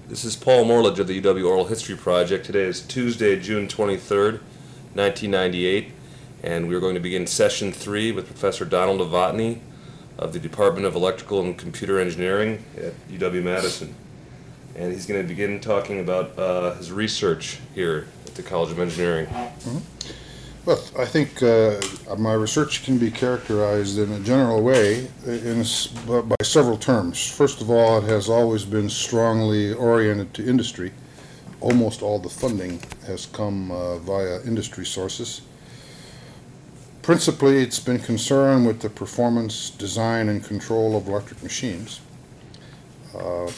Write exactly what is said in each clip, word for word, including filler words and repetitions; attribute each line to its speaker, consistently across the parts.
Speaker 1: This is Paul Morledge of the U W Oral History Project. Today is Tuesday, June twenty-third, nineteen ninety-eight, and we're going to begin session three with Professor Donald Novotny of the Department of Electrical and Computer Engineering at U W-Madison. And he's going to begin talking about uh, his research here at the College of Engineering.
Speaker 2: Mm-hmm. Well, I think uh, my research can be characterized in a general way in, by several terms. First of all, it has always been strongly oriented to industry. Almost all the funding has come uh, via industry sources. Principally, it's been concerned with the performance, design, and control of electric machines. Uh,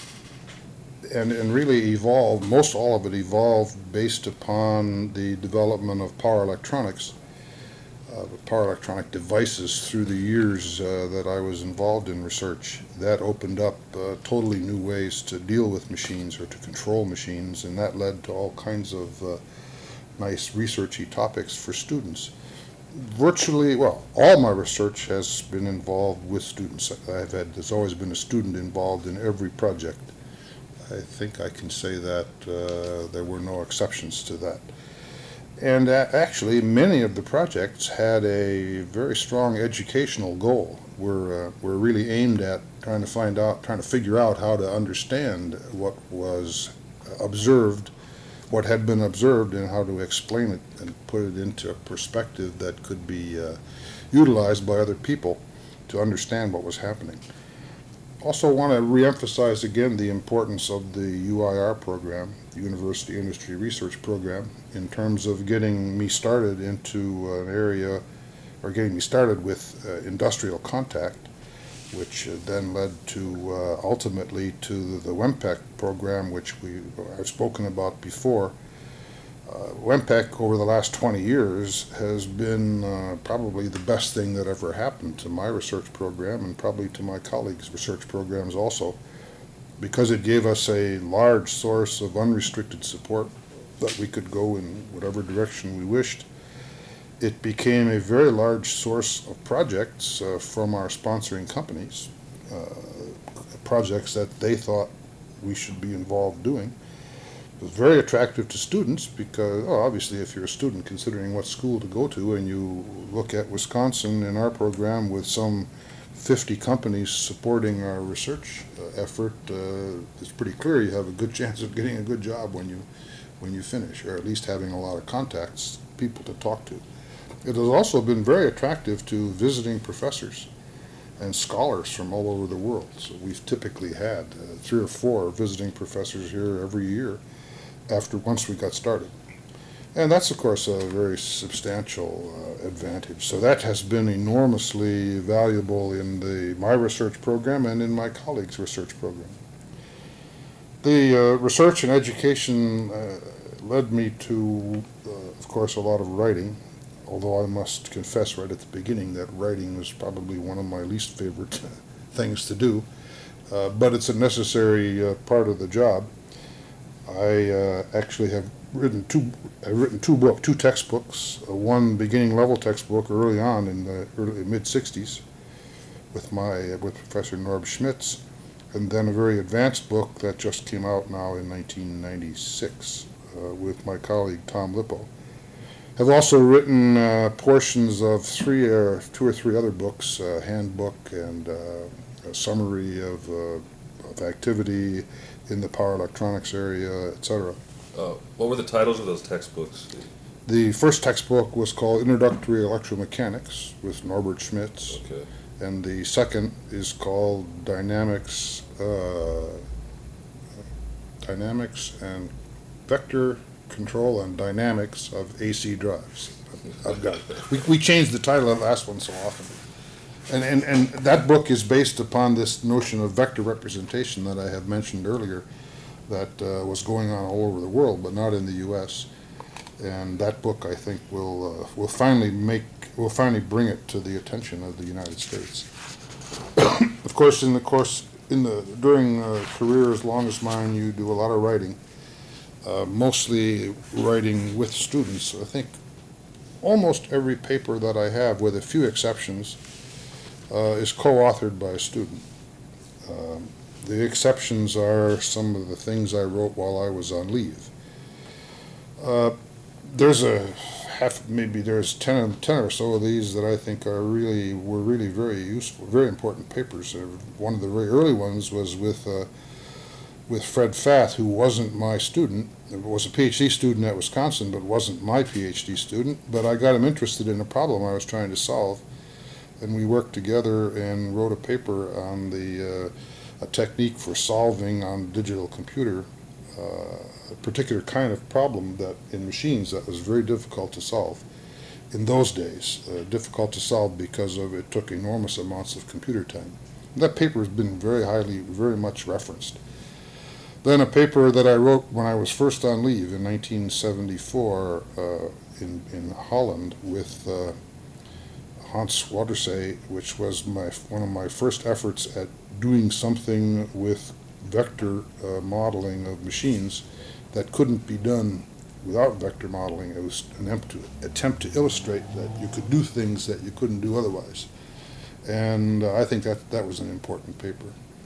Speaker 2: and, and really evolved, most all of it evolved based upon the development of power electronics, uh, power electronic devices through the years uh, that I was involved in research. That opened up uh, totally new ways to deal with machines or to control machines, and that led to all kinds of uh, nice researchy topics for students. Virtually, well, all my research has been involved with students. I've had, there's always been a student involved in every project. I think I can say that uh, there were no exceptions to that. And uh, actually, many of the projects had a very strong educational goal. We're, uh, we're really aimed at trying to find out, trying to figure out how to understand what was observed, what had been observed, and how to explain it and put it into a perspective that could be uh, utilized by other people to understand what was happening. Also want to reemphasize again the importance of the U I R program, the University Industry Research Program, in terms of getting me started into an area, or getting me started with uh, industrial contact, which uh, then led to uh, ultimately to the, the WEMPEC program, which we I've spoken about before. Uh, WEMPEC over the last twenty years has been uh, probably the best thing that ever happened to my research program and probably to my colleagues' research programs also, because it gave us a large source of unrestricted support that we could go in whatever direction we wished. It became a very large source of projects uh, from our sponsoring companies, uh, projects that they thought we should be involved doing. It was very attractive to students because, oh, obviously, if you're a student considering what school to go to and you look at Wisconsin in our program with some fifty companies supporting our research uh, effort, uh, it's pretty clear you have a good chance of getting a good job when you, when you finish, or at least having a lot of contacts, people to talk to. It has also been very attractive to visiting professors and scholars from all over the world. So we've typically had uh, three or four visiting professors here every year after once we got started. And that's, of course, a very substantial uh, advantage. So that has been enormously valuable in the my research program and in my colleagues' research program. The uh, research and education uh, led me to, uh, of course, a lot of writing. Although I must confess right at the beginning that writing was probably one of my least favorite things to do, uh, but it's a necessary uh, part of the job. I uh, actually have written two. I've written two books, two textbooks. Uh, one beginning level textbook early on in the early mid sixties, with my uh, with Professor Norb Schmitz, and then a very advanced book that just came out now in nineteen ninety-six uh, with my colleague Tom Lippo. I've also written uh, portions of three or two or three other books, a handbook and uh, a summary of, uh, of activity in the power electronics area, et cetera.
Speaker 1: Uh, what were the titles of those textbooks?
Speaker 2: The first textbook was called Introductory Electromechanics with Norbert Schmitz,
Speaker 1: Okay.
Speaker 2: and the second is called Dynamics, uh, Dynamics and Vector Control and Dynamics of A C Drives. I've got it. We, we changed the title of the last one so often. And, and, and that book is based upon this notion of vector representation that I have mentioned earlier that uh, was going on all over the world, but not in the U S. And that book, I think, will uh, will finally make will finally bring it to the attention of the United States. Of course, in the course in the during a career as long as mine, you do a lot of writing. Uh, mostly writing with students. I think almost every paper that I have, with a few exceptions, uh, is co-authored by a student. Um, The exceptions are some of the things I wrote while I was on leave. Uh, there's a half, maybe there's ten, ten or so of these that I think are really, were really very useful, very important papers. Uh, One of the very early ones was with, uh, with Fred Fath, who wasn't my student. He was a PhD student at Wisconsin, but wasn't my PhD student. But I got him interested in a problem I was trying to solve, and we worked together and wrote a paper on the, uh, a technique for solving on a digital computer uh, a particular kind of problem that in machines that was very difficult to solve in those days. Uh, difficult to solve because of it took enormous amounts of computer time. And that paper has been very highly, very much referenced. Then a paper that I wrote when I was first on leave in nineteen seventy-four uh, in, in Holland with uh, Hans Watersee, which was my one of my first efforts at doing something with vector uh, modeling of machines that couldn't be done without vector modeling. It was an attempt to, attempt to illustrate that you could do things that you couldn't do otherwise. And uh, I think that that was an important paper.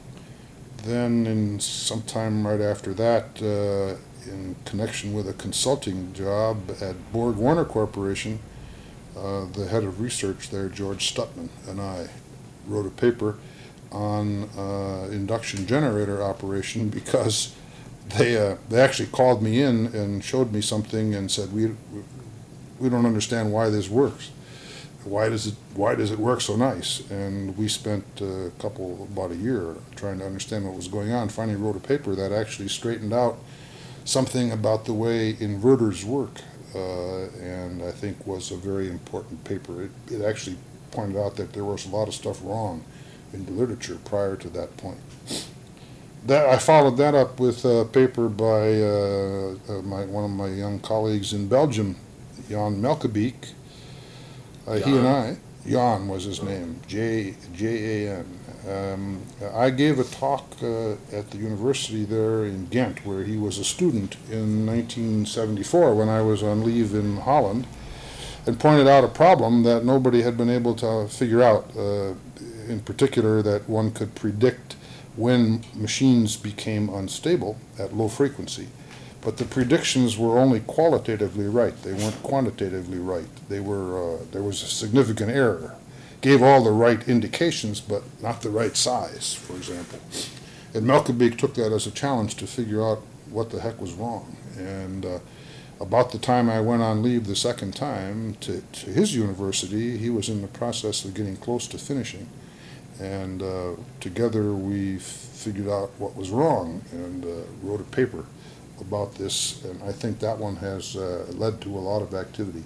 Speaker 2: Then in sometime right after that, uh, in connection with a consulting job at Borg Warner Corporation, uh, the head of research there, George Stutman, and I wrote a paper on uh, induction generator operation because they uh, they actually called me in and showed me something and said, we we don't understand why this works. Why does it why does it work so nice? And we spent a couple about a year trying to understand what was going on. Finally wrote a paper that actually straightened out something about the way inverters work, uh, and I think was a very important paper. It, it actually pointed out that there was a lot of stuff wrong in the literature prior to that point. That I followed that up with a paper by uh, uh, my, one of my young colleagues in Belgium, Jan Melkebeek. Uh, he and I, Jan was his name, J J A N. Um, I gave a talk uh, at the university there in Ghent, where he was a student in nineteen seventy-four when I was on leave in Holland, and pointed out a problem that nobody had been able to figure out. Uh, in particular, that one could predict when machines became unstable at low frequency. But the predictions were only qualitatively right. They weren't quantitatively right. They were, uh, there was a significant error. Gave all the right indications, but not the right size, for example. And Melkebeek took that as a challenge to figure out what the heck was wrong. And uh, about the time I went on leave the second time to, to his university, he was in the process of getting close to finishing. And uh, together we figured out what was wrong and uh, wrote a paper about this, and I think that one has uh, led to a lot of activity,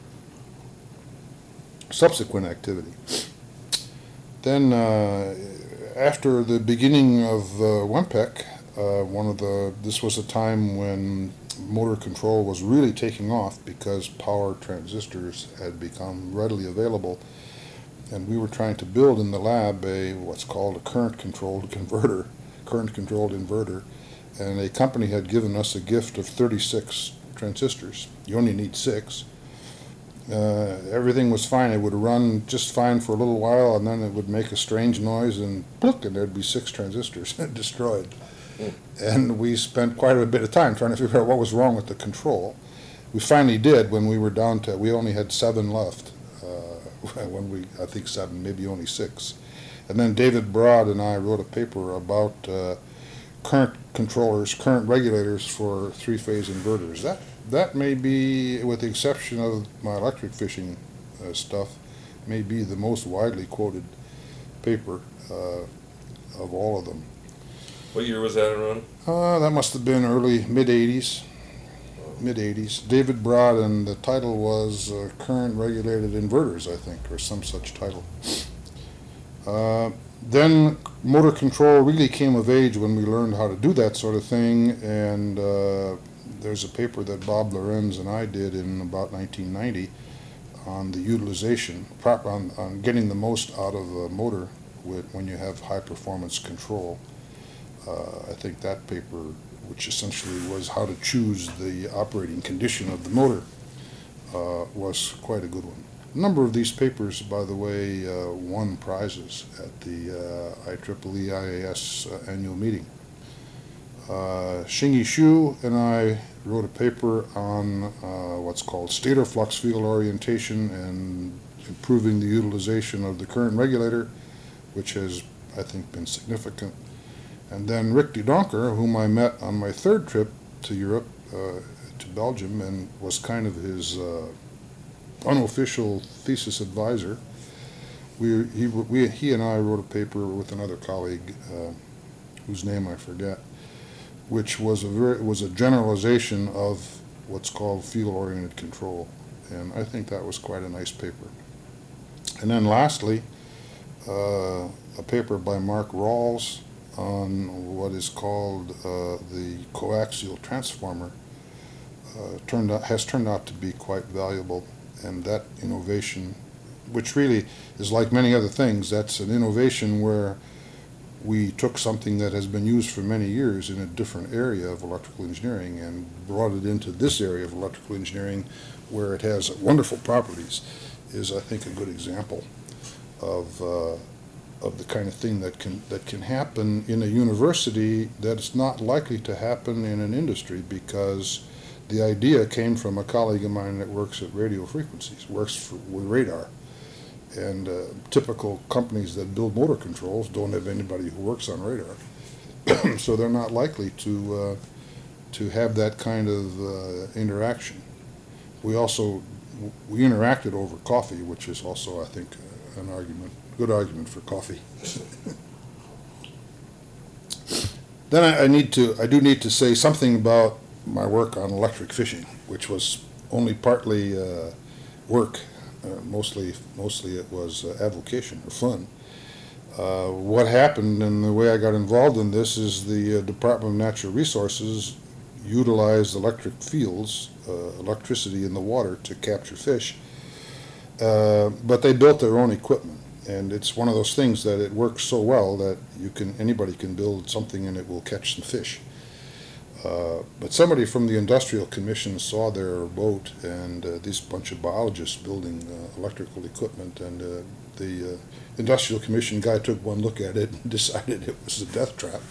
Speaker 2: subsequent activity. Then uh, after the beginning of uh, WEMPEC, uh, one of the, this was a time when motor control was really taking off because power transistors had become readily available. And we were trying to build in the lab a what's called a current-controlled converter, current-controlled inverter, and a company had given us a gift of thirty-six transistors. You only need six. Uh, everything was fine. It would run just fine for a little while, and then it would make a strange noise, and plunk, and there'd be six transistors destroyed. Mm. And we spent quite a bit of time trying to figure out what was wrong with the control. We finally did when we were down to, we only had seven left. When we, I think seven, maybe only six. And then David Broad and I wrote a paper about uh, current controllers, current regulators for three-phase inverters. That that may be, with the exception of my electric fishing uh, stuff, may be the most widely quoted paper uh, of all of them.
Speaker 1: What year was that around?
Speaker 2: Uh, that must have been early, mid-eighties. mid-eighties. David Broad, and the title was uh, Current Regulated Inverters, I think, or some such title. Uh, then motor control really came of age when we learned how to do that sort of thing, and uh, there's a paper that Bob Lorenz and I did in about nineteen ninety on the utilization, on, on getting the most out of a motor with, when you have high-performance control. Uh, I think that paper, which essentially was how to choose the operating condition of the motor, uh, was quite a good one. A number of these papers, by the way, uh, won prizes at the uh, I triple E I A S uh, annual meeting. Uh, Xingyi Xu and I wrote a paper on uh, what's called stator flux field orientation and improving the utilization of the current regulator, which has, I think, been significant. And then Rick de Donker, whom I met on my third trip to Europe, uh, to Belgium, and was kind of his uh, unofficial thesis advisor. We, he, we, he and I wrote a paper with another colleague, uh, whose name I forget, which was a very, was a generalization of what's called field-oriented control, and I think that was quite a nice paper. And then lastly, uh, a paper by Mark Rawls on what is called uh, the coaxial transformer uh, turned out, has turned out to be quite valuable. And that innovation, which really is like many other things, that's an innovation where we took something that has been used for many years in a different area of electrical engineering and brought it into this area of electrical engineering where it has wonderful properties, is I think a good example of uh, of the kind of thing that can that can happen in a university that's not likely to happen in an industry, because the idea came from a colleague of mine that works at radio frequencies, works for, with radar. And uh, typical companies that build motor controls don't have anybody who works on radar. So they're not likely to uh, to have that kind of uh, interaction. We also, we interacted over coffee, which is also, I think, uh, an argument, good argument for coffee. Then I, I need to, I do need to say something about my work on electric fishing, which was only partly uh, work, uh, mostly mostly it was uh, avocation or fun. Uh, what happened and the way I got involved in this is the uh, Department of Natural Resources utilized electric fields, uh, electricity in the water to capture fish, uh, but they built their own equipment. And it's one of those things that it works so well that you can anybody can build something and it will catch some fish. Uh, but somebody from the Industrial Commission saw their boat and uh, these bunch of biologists building uh, electrical equipment, and uh, the uh, Industrial Commission guy took one look at it and decided it was a death trap,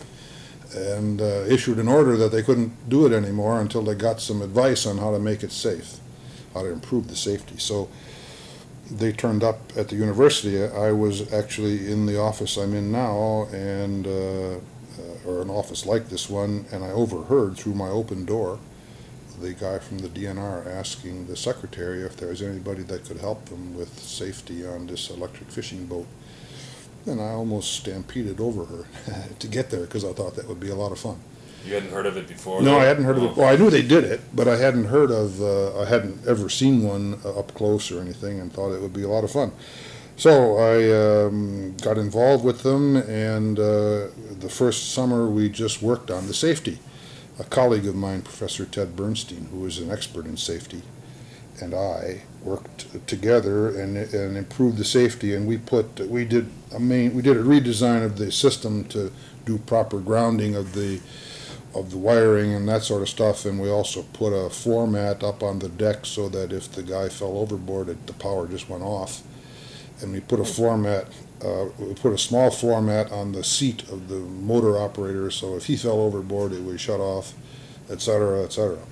Speaker 2: and uh, issued an order that they couldn't do it anymore until they got some advice on how to make it safe, how to improve the safety. So they turned up at the university. I was actually in the office I'm in now, and uh, or an office like this one, and I overheard through my open door the guy from the D N R asking the secretary if there was anybody that could help them with safety on this electric fishing boat. And I almost stampeded over her to get there because I thought that would be a lot of fun.
Speaker 1: You hadn't heard of it before?
Speaker 2: No,
Speaker 1: though?
Speaker 2: I hadn't heard
Speaker 1: oh.
Speaker 2: of it. Well, I knew they did it, but I hadn't heard of, uh, I hadn't ever seen one uh, up close or anything, and thought it would be a lot of fun. So I um, got involved with them, and uh, the first summer we just worked on the safety. A colleague of mine, Professor Ted Bernstein, who is an expert in safety, and I worked together and, and improved the safety. And we put we did a main we did a redesign of the system to do proper grounding of the of the wiring and that sort of stuff. And we also put a floor mat up on the deck so that if the guy fell overboard, it, the power just went off. And we put a floor mat, uh, we put a small floor mat on the seat of the motor operator, so if he fell overboard, it would shut off, et cetera, et cetera.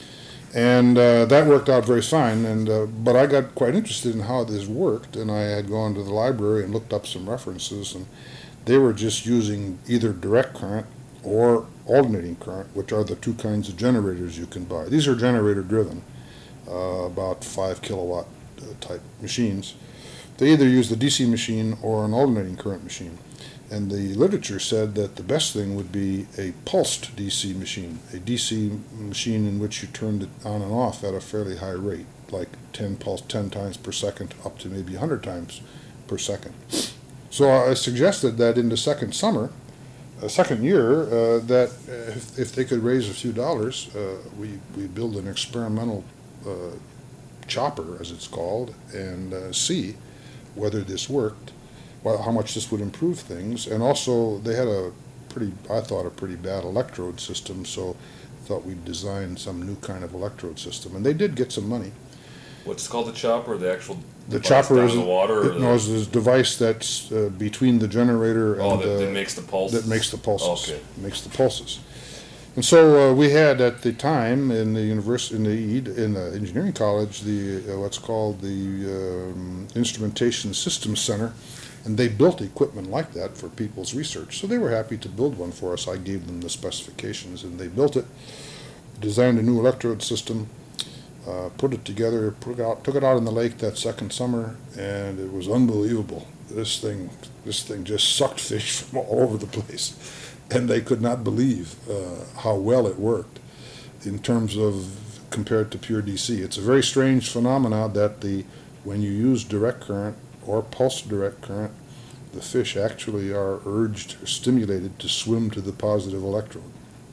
Speaker 2: And uh, that worked out very fine. And uh, but I got quite interested in how this worked, and I had gone to the library and looked up some references, and they were just using either direct current or alternating current, which are the two kinds of generators you can buy. These are generator-driven, uh, about five kilowatt uh, type machines. They either use the D C machine or an alternating current machine. And the literature said that the best thing would be a pulsed D C machine, a D C machine in which you turned it on and off at a fairly high rate, like ten pulse, ten times per second, up to maybe one hundred times per second. So I suggested that in the second summer, uh, second year, uh, that if, if they could raise a few dollars, uh, we, we build an experimental uh, chopper, as it's called, and uh, see whether this worked, well, how much this would improve things. And also they had a pretty, I thought, a pretty bad electrode system, so I thought we'd design some new kind of electrode system. And they did get some money.
Speaker 1: What's called the chopper? The actual
Speaker 2: The
Speaker 1: device
Speaker 2: chopper
Speaker 1: down
Speaker 2: is
Speaker 1: in the water? Or
Speaker 2: it, no, it's this device that's uh, between the generator
Speaker 1: oh,
Speaker 2: and
Speaker 1: that, that
Speaker 2: uh,
Speaker 1: makes the pulses.
Speaker 2: that makes the pulses.
Speaker 1: Okay.
Speaker 2: Makes the pulses. And so uh, we had at the time in the university, in the E D, in the engineering college, the uh, what's called the um, Instrumentation Systems Center, and they built equipment like that for people's research. So they were happy to build one for us. I gave them the specifications, and they built it, designed a new electrode system, uh, put it together, put it out, took it out in the lake that second summer, and it was unbelievable. This thing, this thing just sucked fish from all over the place. And they could not believe uh, how well it worked in terms of compared to pure D C. It's a very strange phenomenon that the when you use direct current or pulse direct current, the fish actually are urged or stimulated to swim to the positive electrode.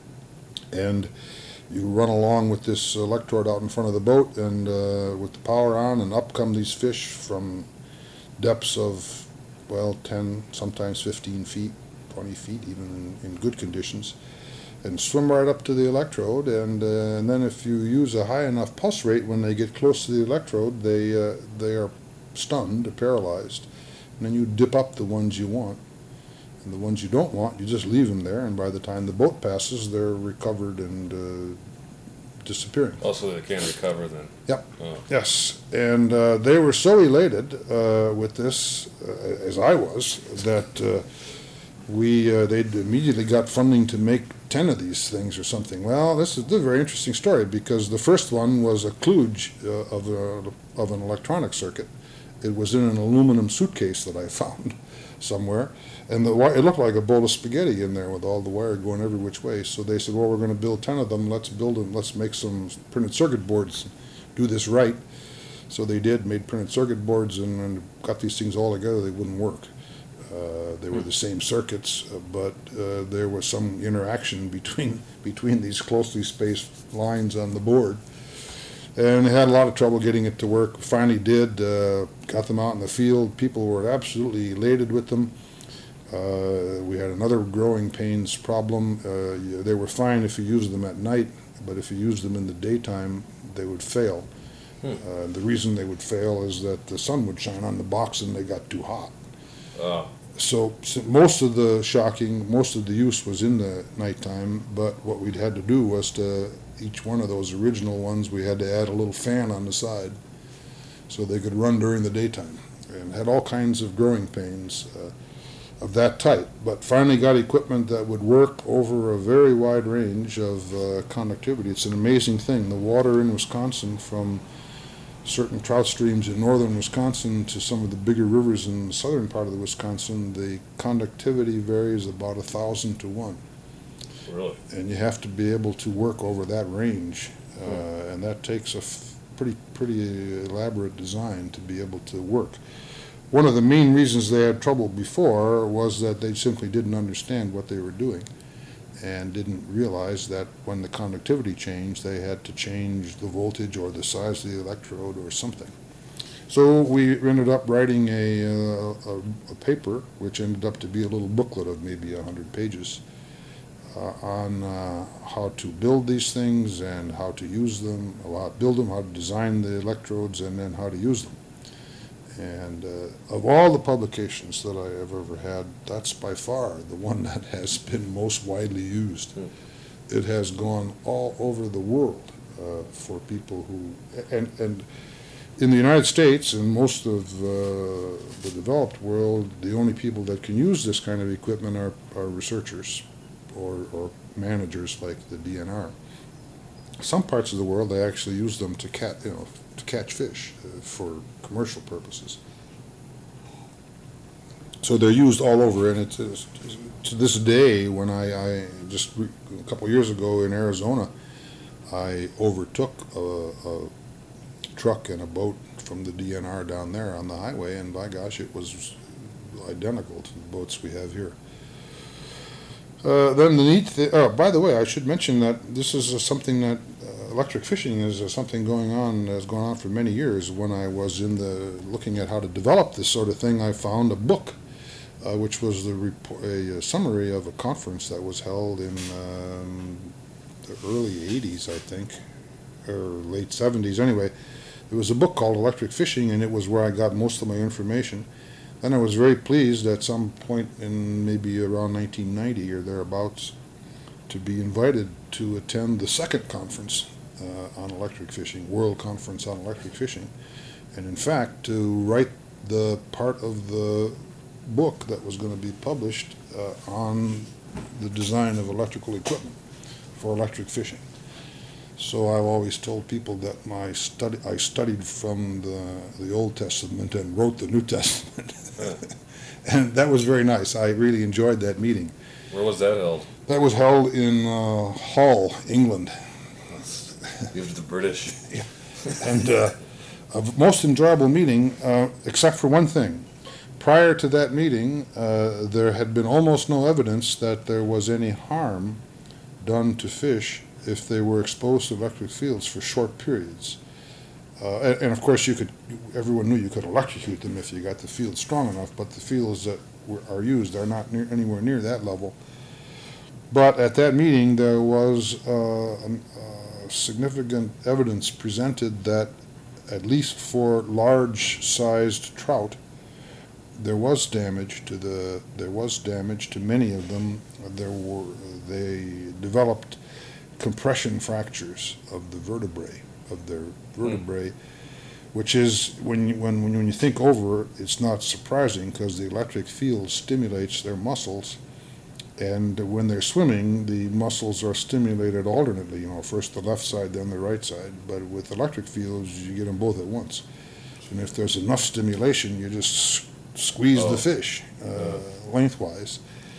Speaker 2: And you run along with this electrode out in front of the boat, and uh, with the power on, and up come these fish from depths of, well, ten, sometimes fifteen feet. twenty feet, even in, in good conditions, and swim right up to the electrode. And, uh, and then if you use a high enough pulse rate, when they get close to the electrode, they, uh, they are stunned or paralyzed. And then you dip up the ones you want. And the ones you don't want, you just leave them there, and by the time the boat passes, they're recovered and uh, disappearing.
Speaker 1: Also, they can recover then.
Speaker 2: Yep.
Speaker 1: Oh.
Speaker 2: Yes. And uh, they were so elated uh, with this, uh, as I was, that uh, we uh, they'd immediately got funding to make ten of these things or something. Well, this is, this is a very interesting story, because the first one was a kludge uh, of, a, of an electronic circuit. It was in an aluminum suitcase that I found somewhere, and the it looked like a bowl of spaghetti in there with all the wire going every which way. So they said, well, we're going to build ten of them. Let's build them. Let's make some printed circuit boards, do this right. So they did, made printed circuit boards, and, and got these things all together. They wouldn't work. Uh, they were the same circuits, uh, but uh, there was some interaction between between these closely spaced lines on the board, and they had a lot of trouble getting it to work. Finally did, uh, got them out in the field. People were absolutely elated with them. Uh, we had another growing pains problem. Uh, they were fine if you used them at night, but if you used them in the daytime, they would fail. Hmm. Uh, the reason they would fail is that the sun would shine on the box and they got too hot.
Speaker 1: Uh.
Speaker 2: So, so most of the shocking, most of the use was in the nighttime, but what we'd had to do was to, each one of those original ones, we had to add a little fan on the side so they could run during the daytime, and had all kinds of growing pains uh, of that type. But finally got equipment that would work over a very wide range of uh, conductivity. It's an amazing thing. The water in Wisconsin, from certain trout streams in northern Wisconsin to some of the bigger rivers in the southern part of the Wisconsin, the conductivity varies about a thousand to one.
Speaker 1: Really?
Speaker 2: And you have to be able to work over that range, uh, hmm. and that takes a f- pretty pretty elaborate design to be able to work. One of the main reasons they had trouble before was that they simply didn't understand what they were doing, and didn't realize that when the conductivity changed, they had to change the voltage or the size of the electrode or something. So we ended up writing a, uh, a, a paper, which ended up to be a little booklet of maybe a hundred pages, uh, on uh, how to build these things and how to use them, how to build them, how to design the electrodes, and then how to use them. And uh, of all the publications that I have ever had, that's by far the one that has been most widely used. Mm. It has gone all over the world uh, for people who, and, and in the United States and most of uh, the developed world, the only people that can use this kind of equipment are, are researchers or, or managers like the D N R. Some parts of the world, they actually use them to cat, you know, to catch fish uh, for commercial purposes. So they're used all over, and it's, it's to this day. When I, I just re- a couple of years ago in Arizona, I overtook a, a truck and a boat from the D N R down there on the highway, and by gosh, it was identical to the boats we have here. Uh, then the neat thing, oh, by the way, I should mention that this is uh, something that uh, electric fishing is uh, something going on, has gone on for many years. When I was in the, looking at how to develop this sort of thing, I found a book, uh, which was the report, a, a summary of a conference that was held in um, the early eighties, I think, or late seventies anyway. it was a book called Electric Fishing, and it was where I got most of my information. Then I was very pleased at some point in maybe around nineteen ninety or thereabouts to be invited to attend the second conference uh, on electric fishing, World Conference on Electric Fishing, and in fact to write the part of the book that was going to be published uh, on the design of electrical equipment for electric fishing. So I've always told people that my study, I studied from the, the Old Testament and wrote the New Testament. And that was very nice. I really enjoyed that meeting.
Speaker 1: Where was that held?
Speaker 2: That was held in uh, Hull, England.
Speaker 1: Give it to the British.
Speaker 2: Yeah. And uh, a most enjoyable meeting, uh, except for one thing. Prior to that meeting, uh, there had been almost no evidence that there was any harm done to fish if they were exposed to electric fields for short periods. Uh, and, and of course, you could. Everyone knew you could electrocute them if you got the field strong enough, but the fields that were, are used are not near, anywhere near that level. But at that meeting, there was uh, an, uh, significant evidence presented that, at least for large-sized trout, there was damage to the. There was damage to many of them. There were they developed compression fractures of the vertebrae of their vertebrae, mm. which is when you, when when you think over it, it's not surprising because the electric field stimulates their muscles, and when they're swimming, the muscles are stimulated alternately. You know, first the left side, then the right side. But with electric fields, you get them both at once. And if there's enough stimulation, you just squeeze oh. the fish uh, yeah. lengthwise.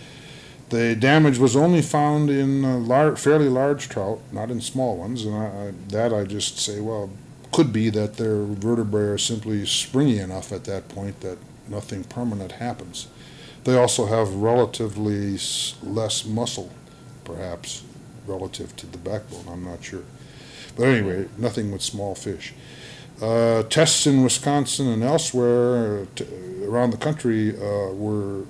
Speaker 2: The damage was only found in uh, lar- fairly large trout, not in small ones, and I, I, that I just say, well, could be that their vertebrae are simply springy enough at that point that nothing permanent happens. They also have relatively s- less muscle, perhaps, relative to the backbone, I'm not sure. But anyway, nothing with small fish. Uh, tests in Wisconsin and elsewhere t- around the country uh, were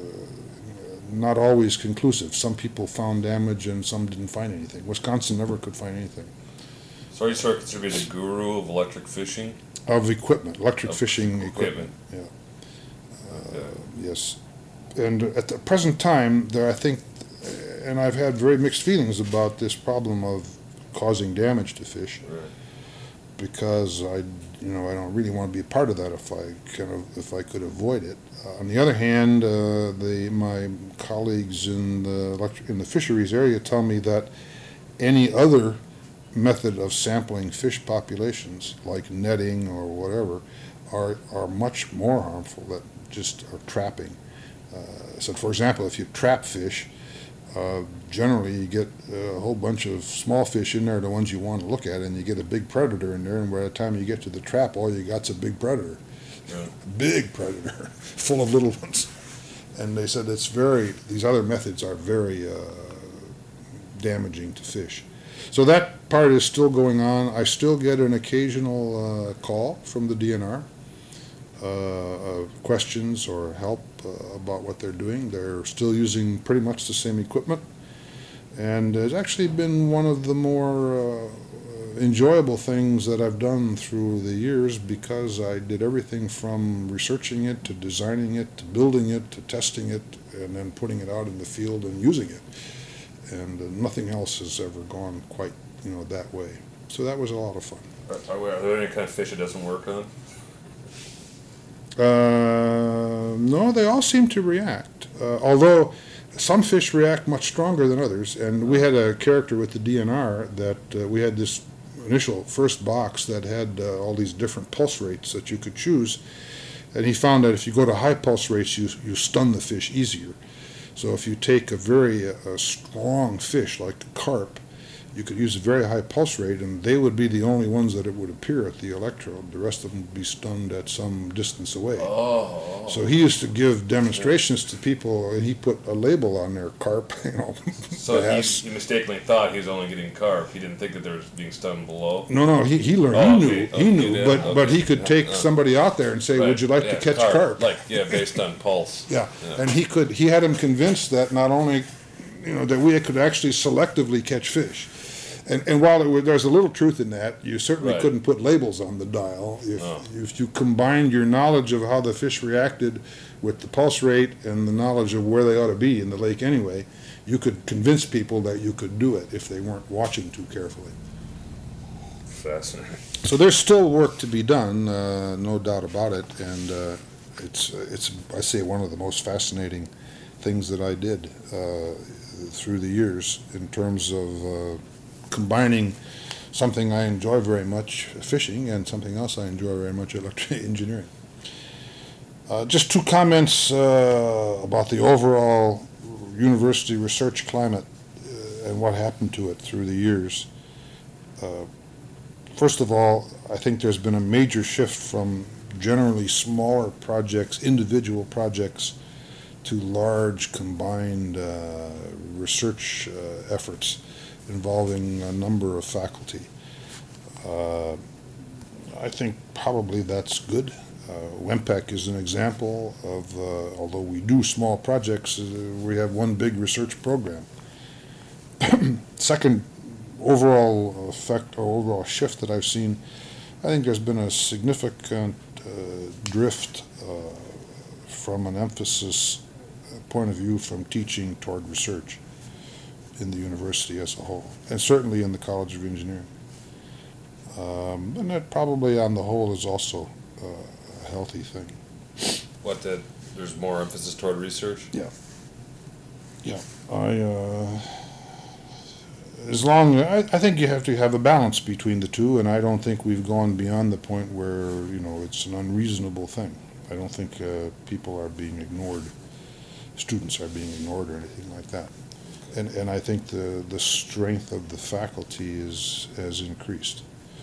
Speaker 2: not always conclusive. Some people found damage and some didn't find anything. Wisconsin never could find anything.
Speaker 1: So are you sort of considered the guru of electric fishing?
Speaker 2: Of equipment, electric
Speaker 1: of
Speaker 2: fishing
Speaker 1: equipment.
Speaker 2: equipment. Yeah. Uh, okay. Yes. And at the present time, there I think, and I've had very mixed feelings about this problem of causing damage to fish.
Speaker 1: Right.
Speaker 2: Because I, you know, I don't really want to be a part of that if I kind of, if I could avoid it. Uh, on the other hand, uh, the my colleagues in the electric, in the fisheries area tell me that any other method of sampling fish populations, like netting or whatever, are are much more harmful than just are trapping. Uh, so, for example, if you trap fish, uh, generally you get a whole bunch of small fish in there, the ones you want to look at, and you get a big predator in there, and by the time you get to the trap, all you got's a big predator. Yeah. A big predator, full of little ones. And they said it's very, these other methods are very uh, damaging to fish. So that part is still going on. I still get an occasional uh, call from the D N R, uh, uh, questions or help uh, about what they're doing. They're still using pretty much the same equipment. And it's actually been one of the more uh, enjoyable things that I've done through the years, because I did everything from researching it to designing it to building it to testing it and then putting it out in the field and using it. And uh, nothing else has ever gone quite, you know, that way. So that was a lot of fun.
Speaker 1: Are, are there any kind of fish it doesn't work on?
Speaker 2: Uh, no, they all seem to react. Uh, although some fish react much stronger than others. And we had a character with the D N R that uh, we had this initial first box that had uh, all these different pulse rates that you could choose. And he found that if you go to high pulse rates, you, you stun the fish easier. So if you take a very uh, strong fish like the carp, you could use a very high pulse rate, and they would be the only ones that it would appear at the electrode. The rest of them would be stunned at some distance away.
Speaker 1: Oh.
Speaker 2: So he used to give demonstrations to people, and he put a label on their carp, you know.
Speaker 1: So he, he mistakenly thought he was only getting carp. He didn't think that there was being stunned below.
Speaker 2: No, no, he he learned.
Speaker 1: Oh,
Speaker 2: he knew,
Speaker 1: okay.
Speaker 2: he
Speaker 1: okay,
Speaker 2: knew,
Speaker 1: yeah,
Speaker 2: but
Speaker 1: okay.
Speaker 2: but he could take
Speaker 1: yeah.
Speaker 2: somebody out there and say,
Speaker 1: Right.
Speaker 2: "Would you like
Speaker 1: yeah,
Speaker 2: to catch
Speaker 1: carp.
Speaker 2: carp?"
Speaker 1: Like yeah, based on pulse.
Speaker 2: Yeah.
Speaker 1: yeah,
Speaker 2: and he could. He had him convinced that not only, you know, that we could actually selectively catch fish. And, and while it was, there's a little truth in that, you certainly
Speaker 1: Right.
Speaker 2: couldn't put labels on the dial. If,
Speaker 1: Oh.
Speaker 2: if you combined your knowledge of how the fish reacted with the pulse rate and the knowledge of where they ought to be in the lake anyway, you could convince people that you could do it if they weren't watching too carefully.
Speaker 1: Fascinating.
Speaker 2: So there's still work to be done, uh, no doubt about it, and uh, it's, it's, I say, one of the most fascinating things that I did uh, through the years in terms of uh, combining something I enjoy very much, fishing, and something else I enjoy very much, electrical engineering. Uh, just two comments uh, about the overall university research climate uh, and what happened to it through the years. Uh, first of all, I think there's been a major shift from generally smaller projects, individual projects, to large combined uh, research uh, efforts involving a number of faculty. Uh, I think probably that's good. Uh, WEMPEC is an example of, uh, although we do small projects, uh, we have one big research program. Second overall effect or overall shift that I've seen, I think there's been a significant uh, drift uh, from an emphasis uh, point of view from teaching toward research in the university as a whole, and certainly in the College of Engineering. Um, and that probably on the whole is also uh, a healthy thing.
Speaker 1: What, that there's more emphasis toward research?
Speaker 2: Yeah. Yeah. I, uh, as long, I, I think you have to have a balance between the two, and I don't think we've gone beyond the point where, you know, it's an unreasonable thing. I don't think uh, people are being ignored, students are being ignored or anything like that. And, and I think the, the strength of the faculty is, has increased.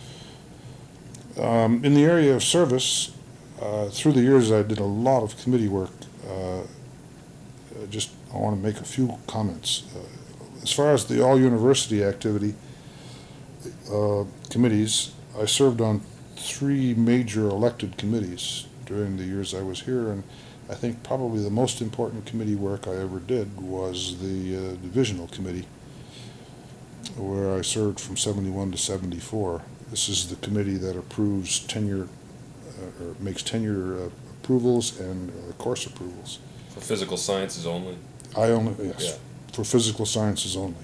Speaker 2: Um, in the area of service, uh, through the years I did a lot of committee work. Uh, just, I want to make a few comments. Uh, as far as the all-university activity uh, committees, I served on three major elected committees during the years I was here, and I think probably the most important committee work I ever did was the uh, divisional committee, where I served from seventy-one to seventy-four. This is the committee that approves tenure, uh, or makes tenure uh, approvals and uh, course approvals.
Speaker 1: For physical sciences only?
Speaker 2: I only, yes,
Speaker 1: Yeah.
Speaker 2: for physical sciences only.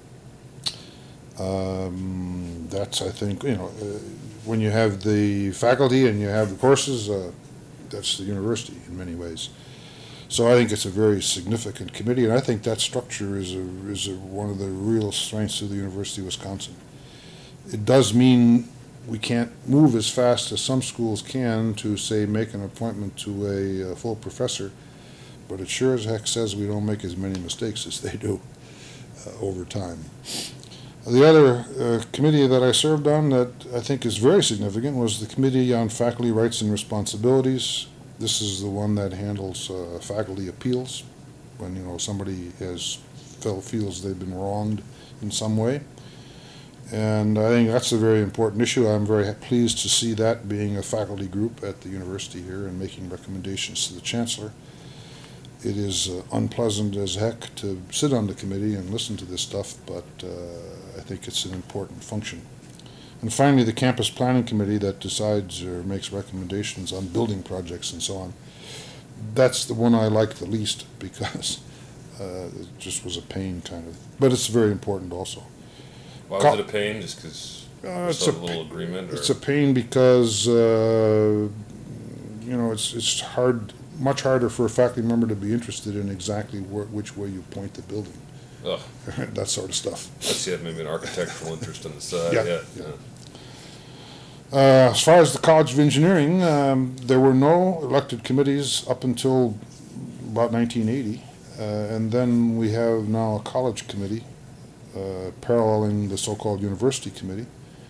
Speaker 2: Um, that's, I think, you know, uh, when you have the faculty and you have the courses, uh, that's the university in many ways. So I think it's a very significant committee, and I think that structure is a, is a, one of the real strengths of the University of Wisconsin. It does mean we can't move as fast as some schools can to, say, make an appointment to a, a full professor, but it sure as heck says we don't make as many mistakes as they do uh, over time. The other uh, committee that I served on that I think is very significant was the Committee on Faculty Rights and Responsibilities. This is the one that handles uh, faculty appeals when, you know, somebody has felt, feels they've been wronged in some way. And I think that's a very important issue. I'm very pleased to see that being a faculty group at the university here and making recommendations to the chancellor. It is uh, unpleasant as heck to sit on the committee and listen to this stuff, but uh, I think it's an important function. And finally, the campus planning committee that decides or makes recommendations on building projects and so on. That's the one I like the least because uh, it just was a pain kind of, but it's very important also.
Speaker 1: Why
Speaker 2: Co-
Speaker 1: was it a pain? Just because
Speaker 2: Uh,
Speaker 1: there's
Speaker 2: it's a
Speaker 1: a little
Speaker 2: pa-
Speaker 1: agreement? Or?
Speaker 2: It's a pain because, uh, you know, it's, it's hard, much harder for a faculty member to be interested in exactly wh- which way you point the building.
Speaker 1: Ugh.
Speaker 2: That sort of stuff.
Speaker 1: Let's see, maybe an architectural interest on the side.
Speaker 2: Yeah,
Speaker 1: Yeah.
Speaker 2: yeah.
Speaker 1: yeah.
Speaker 2: Uh, as far as the College of Engineering, um, there were no elected committees up until about nineteen eighty. Uh, and then we have now a college committee uh, paralleling the so-called university committee.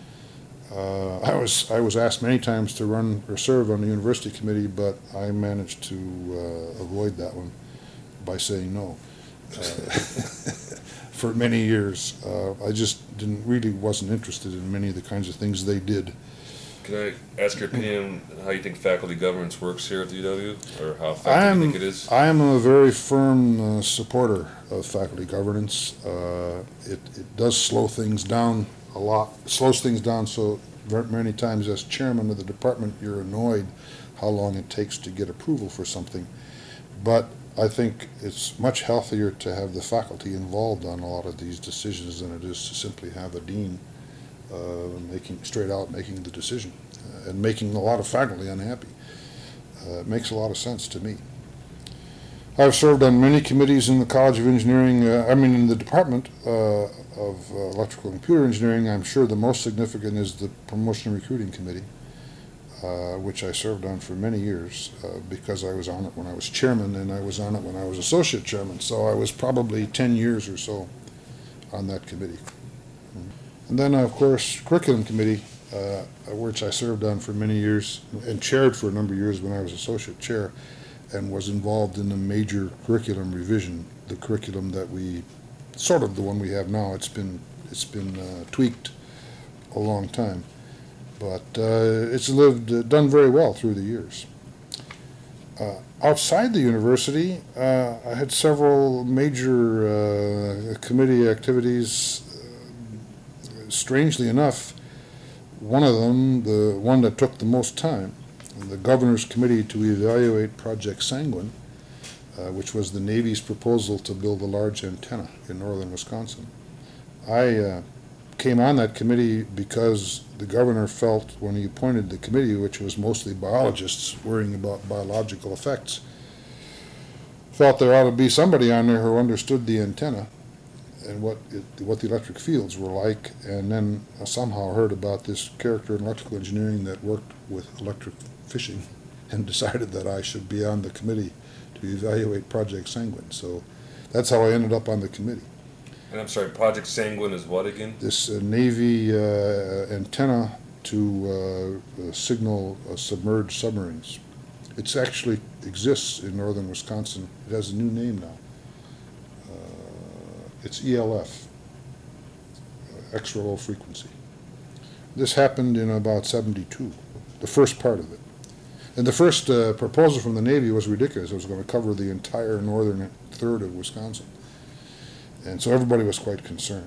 Speaker 2: Uh, I was I was asked many times to run or serve on the university committee, but I managed to uh, avoid that one by saying no. Uh, for many years, uh, I just didn't really wasn't interested in many of the kinds of things they did.
Speaker 1: Can I ask your opinion on how you think faculty governance works here at the U W, or how
Speaker 2: I
Speaker 1: effective
Speaker 2: am
Speaker 1: you think it is?
Speaker 2: I am a very firm uh, supporter of faculty governance. Uh, it it does slow things down a lot, slows things down, so very many times as chairman of the department, you're annoyed how long it takes to get approval for something. But I think it's much healthier to have the faculty involved on a lot of these decisions than it is to simply have a dean uh, making, straight out making the decision uh, and making a lot of faculty unhappy. Uh, it makes a lot of sense to me. I've served on many committees in the College of Engineering, uh, I mean in the Department uh, of uh, Electrical and Computer Engineering. I'm sure the most significant is the Promotion and Recruiting Committee, uh, which I served on for many years uh, because I was on it when I was chairman and I was on it when I was associate chairman. So I was probably ten years or so on that committee. And then, of course, Curriculum Committee, uh, which I served on for many years and chaired for a number of years when I was associate chair, and was involved in a major curriculum revision, the curriculum that we, sort of the one we have now. It's been it's been uh, tweaked a long time, but uh, it's lived uh, done very well through the years. Uh, outside the university, uh, I had several major uh, committee activities. Uh, strangely enough, one of them, the one that took the most time, the Governor's Committee to evaluate Project Sanguine, uh, which was the Navy's proposal to build a large antenna in northern Wisconsin. I uh, came on that committee because the governor felt, when he appointed the committee, which was mostly biologists worrying about biological effects, felt there ought to be somebody on there who understood the antenna and what it, what the electric fields were like, and then I somehow heard about this character in electrical engineering that worked with electric fishing and decided that I should be on the committee to evaluate Project Sanguine. So that's how I ended up on the committee.
Speaker 1: And I'm sorry, Project Sanguine is what again?
Speaker 2: This uh, Navy uh, antenna to uh, uh, signal uh, submerged submarines. It actually exists in northern Wisconsin. It has a new name now. Uh, it's E L F, uh, extra low frequency. This happened in about seventy-two, the first part of it. And the first uh, proposal from the Navy was ridiculous. It was going to cover the entire northern third of Wisconsin. And so everybody was quite concerned.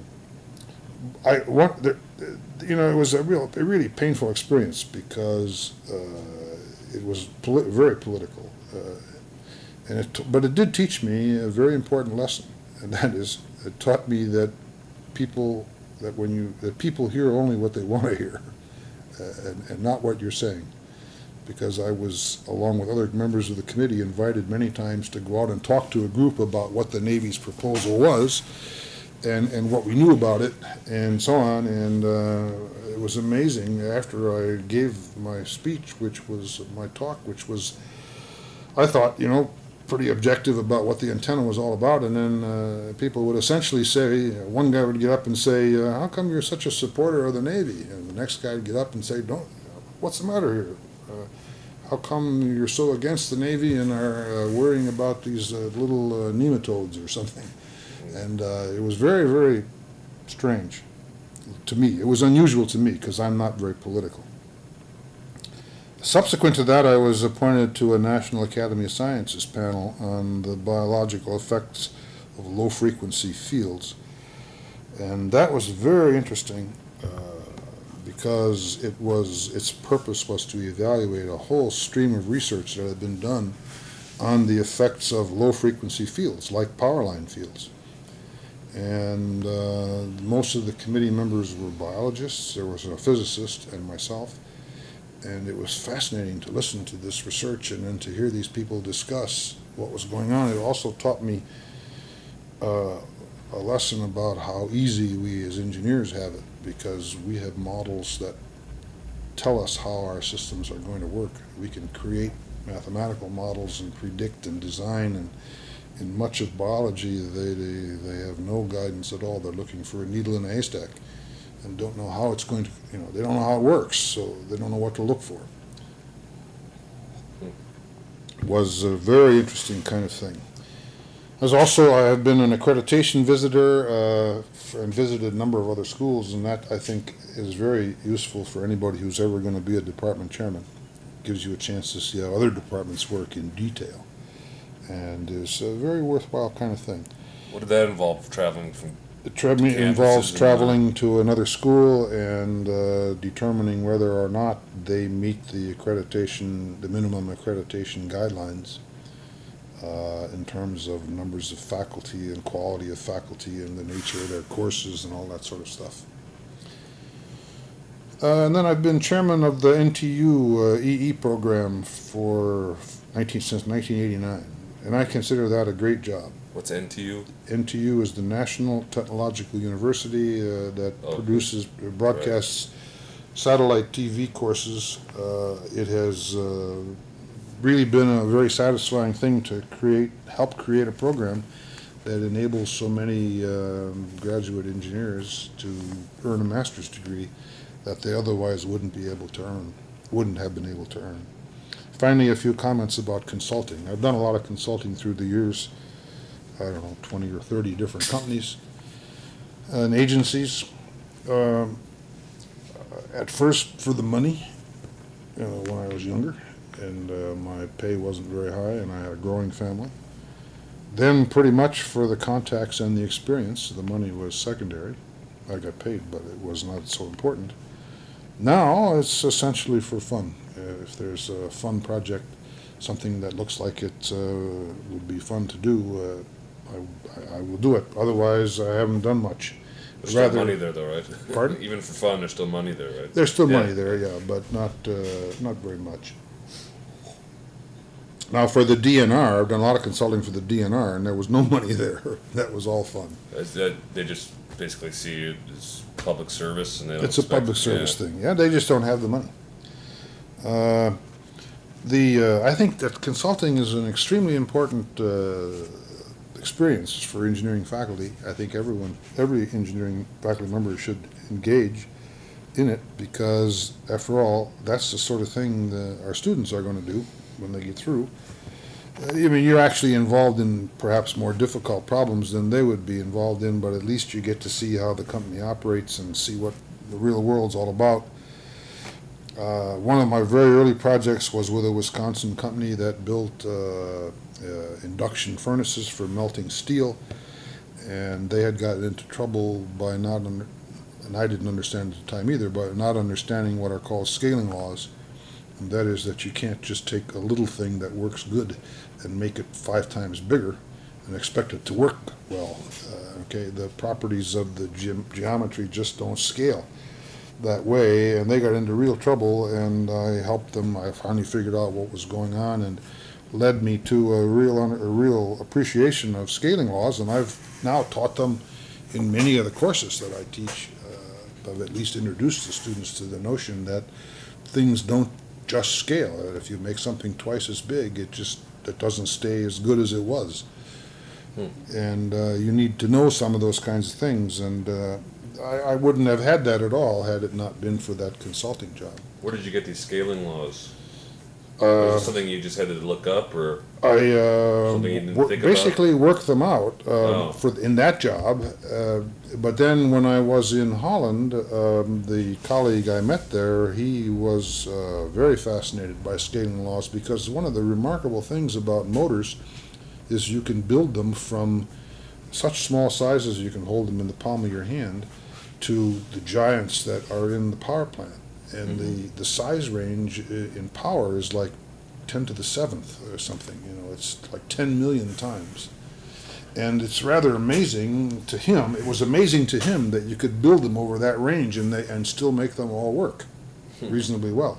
Speaker 2: I want, the, you know, it was a real, a really painful experience because uh, it was poli- very political. Uh, and it, t- but it did teach me a very important lesson, and that is, it taught me that people, that when you, that people hear only what they want to hear, uh, and, and not what you're saying. Because I was, along with other members of the committee, invited many times to go out and talk to a group about what the Navy's proposal was and, and what we knew about it and so on. And uh, it was amazing after I gave my speech, which was my talk, which was, I thought, you know, pretty objective about what the antenna was all about. And then uh, people would essentially say, one guy would get up and say, uh, how come you're such a supporter of the Navy? And the next guy would get up and say, don't, what's the matter here? Uh, how come you're so against the Navy and are uh, worrying about these uh, little uh, nematodes or something? And uh, it was very, very strange to me. It was unusual to me because I'm not very political. Subsequent to that, I was appointed to a National Academy of Sciences panel on the biological effects of low-frequency fields. And that was very interesting. Uh, because it was, its purpose was to evaluate a whole stream of research that had been done on the effects of low-frequency fields, like power line fields. And uh, most of the committee members were biologists. There was a physicist and myself. And it was fascinating to listen to this research and then to hear these people discuss what was going on. It also taught me uh, a lesson about how easy we as engineers have it, because we have models that tell us how our systems are going to work. We can create mathematical models and predict and design, and in much of biology they, they, they have no guidance at all. They're looking for a needle in a haystack and don't know how it's going to, you know, they don't know how it works, so they don't know what to look for. It was a very interesting kind of thing. As also, I have been an accreditation visitor uh, for, and visited a number of other schools, and that, I think, is very useful for anybody who's ever going to be a department chairman. It gives you a chance to see how other departments work in detail, and is a very worthwhile kind of thing.
Speaker 1: What did that involve, traveling from
Speaker 2: It tra- involves traveling to another school and uh, determining whether or not they meet the accreditation, the minimum accreditation guidelines uh, in terms of numbers of faculty and quality of faculty and the nature of their courses and all that sort of stuff. Uh, and then I've been chairman of the N T U uh, E E program for nineteen, since nineteen eighty-nine, and I consider that a great job.
Speaker 1: What's N T U?
Speaker 2: N T U is the National Technological University uh, that
Speaker 1: Oh,
Speaker 2: produces, uh, broadcasts satellite T V courses. Uh, it has uh, really been a very satisfying thing to create, help create a program that enables so many um, graduate engineers to earn a master's degree that they otherwise wouldn't be able to earn, wouldn't have been able to earn. Finally, a few comments about consulting. I've done a lot of consulting through the years. I don't know, twenty or thirty different companies and agencies. Um, at first for the money, you know, when I was younger, and uh, my pay wasn't very high, and I had a growing family. Then pretty much for the contacts and the experience. The money was secondary. I got paid, but it was not so important. Now it's essentially for fun. Uh, if there's a fun project, something that looks like it uh, would be fun to do, uh, I, I will do it. Otherwise, I haven't done much.
Speaker 1: There's
Speaker 2: Rather,
Speaker 1: still money there, though, right?
Speaker 2: Pardon?
Speaker 1: Even for fun, there's still money there, right?
Speaker 2: There's still
Speaker 1: Yeah.
Speaker 2: money there, yeah, but not uh, not very much. Now, for the D N R, I've done a lot of consulting for the D N R, and there was no money there. That was all fun.
Speaker 1: Is that, they just basically see it as public service, and they don't
Speaker 2: It's a
Speaker 1: expect-
Speaker 2: public service
Speaker 1: yeah.
Speaker 2: thing. Yeah, they just don't have the money. Uh, the uh, I think that consulting is an extremely important uh, experience for engineering faculty. I think everyone, every engineering faculty member should engage in it because, after all, that's the sort of thing that our students are going to do when they get through. Uh, I mean, you're actually involved in perhaps more difficult problems than they would be involved in, but at least you get to see how the company operates and see what the real world's all about. Uh, one of my very early projects was with a Wisconsin company that built uh, uh, induction furnaces for melting steel, and they had gotten into trouble by not, under, and I didn't understand at the time either, but not understanding what are called scaling laws. And that is that you can't just take a little thing that works good and make it five times bigger and expect it to work well. Uh, okay, the properties of the ge- geometry just don't scale that way, and they got into real trouble, and I helped them. I finally figured out what was going on and led me to a real a real appreciation of scaling laws, and I've now taught them in many of the courses that I teach. Uh, I've at least introduced the students to the notion that things don't just scale. That if you make something twice as big, it just it doesn't stay as good as it was. Hmm. And uh, you need to know some of those kinds of things, and uh, I, I wouldn't have had that at all had it not been for that consulting job.
Speaker 1: Where did you get these scaling laws?
Speaker 2: Uh,
Speaker 1: Was it something you just had to look up, or
Speaker 2: I uh,
Speaker 1: Something you didn't
Speaker 2: wor-
Speaker 1: think about?
Speaker 2: basically worked them out um,
Speaker 1: Oh.
Speaker 2: for in that job. Uh, but then when I was in Holland, um, the colleague I met there, he was uh, very fascinated by scaling laws because one of the remarkable things about motors is you can build them from such small sizes you can hold them in the palm of your hand to the giants that are in the power plant. And
Speaker 1: Mm-hmm.
Speaker 2: the, the size range i- in power is like ten to the seventh or something, you know, it's like ten million times. And it's rather amazing to him, it was amazing to him that you could build them over that range and they, and still make them all work reasonably well.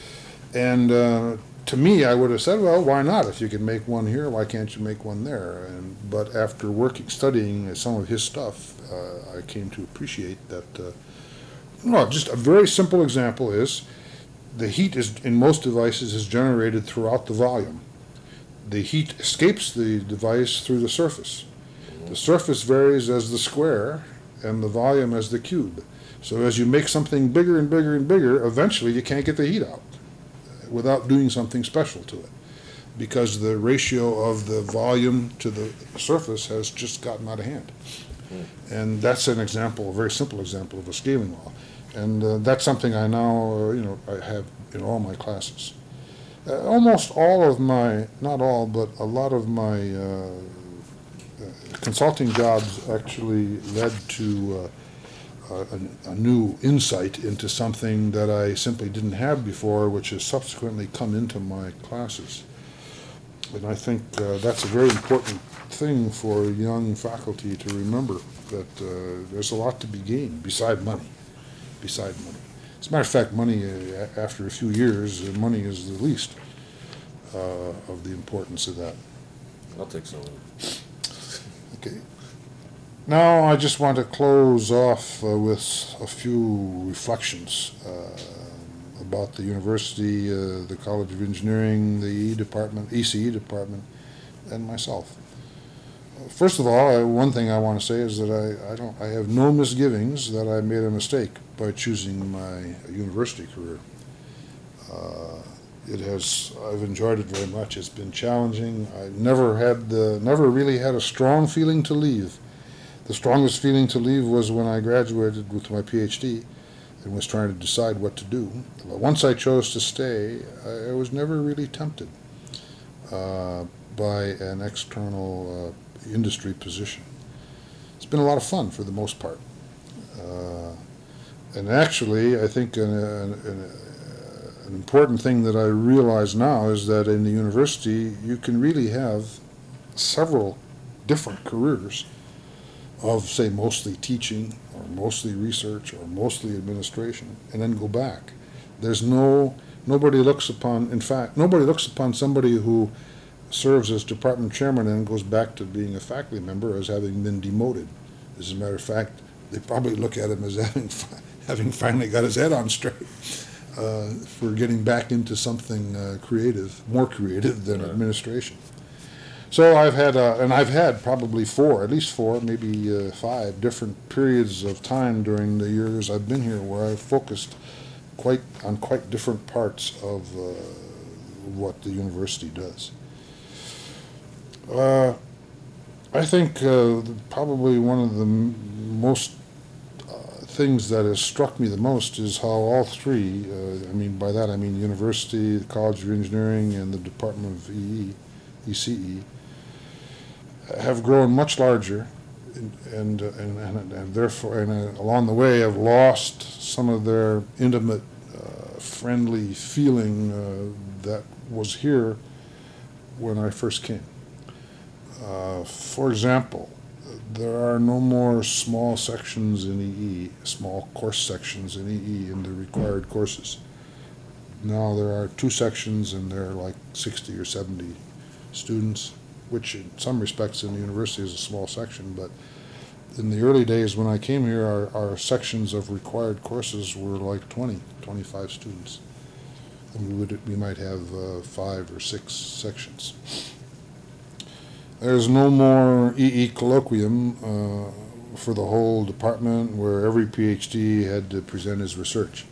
Speaker 2: And uh, to me, I would have said, well, why not? If you can make one here, why can't you make one there? And, but after working, studying some of his stuff, uh, I came to appreciate that. Uh, well, just a very simple example is the heat is in most devices is generated throughout the volume. The heat escapes the device through the surface. The surface varies as the square and the volume as the cube. So as you make something bigger and bigger and bigger, eventually you can't get the heat out without doing something special to it, because the ratio of the volume to the surface has just gotten out of hand. Mm. And that's an example, a very simple example of a scaling law. And uh, that's something I now, uh, you know, I have in all my classes. Uh, almost all of my, not all, but a lot of my uh, consulting jobs actually led to uh, a, a new insight into something that I simply didn't have before, which has subsequently come into my classes. And I think uh, that's a very important thing for young faculty to remember, that uh, there's a lot to be gained beside money, beside money. As a matter of fact, money, uh, after a few years, uh, money is the least uh, of the importance of that.
Speaker 1: I'll take some.
Speaker 2: Okay. Now I just want to close off uh, with a few reflections uh, about the university, uh, the College of Engineering, the E department, E C E department, and myself. First of all, I, one thing I want to say is that I, I don't I have no misgivings that I made a mistake by choosing my university career. Uh, it has I've enjoyed it very much. It's been challenging. I never had the never really had a strong feeling to leave. The strongest feeling to leave was when I graduated with my PhD and was trying to decide what to do. But once I chose to stay, I, I was never really tempted uh, by an external uh, industry position. It's been a lot of fun for the most part. Uh, and actually, I think an, an, an, an important thing that I realize now is that in the university, you can really have several different careers of, say, mostly teaching or mostly research or mostly administration, and then go back. There's no, nobody looks upon, in fact, nobody looks upon somebody who serves as department chairman and goes back to being a faculty member as having been demoted. As a matter of fact, they probably look at him as having having finally got his head on straight uh, for getting back into something uh, creative, more creative than
Speaker 1: Right.
Speaker 2: administration. So I've had, uh, and I've had probably four, at least four, maybe uh, five different periods of time during the years I've been here where I've focused quite on quite different parts of uh, what the university does. Uh, I think uh, probably one of the m- most uh, things that has struck me the most is how all three, uh, I mean by that I mean the university, the College of Engineering, and the Department of E E, E C E, have grown much larger, and and and, and, and therefore, and uh, along the way, have lost some of their intimate, uh, friendly feeling uh, that was here when I first came. Uh, for example, there are no more small sections in E E, small course sections in E E in the required courses. Now there are two sections, and there are like sixty or seventy students, which in some respects in the university is a small section, but in the early days when I came here, our, our sections of required courses were like twenty, twenty-five students. And we would we might have uh, five or six sections. There's no more E E colloquium uh, for the whole department where every PhD had to present his research.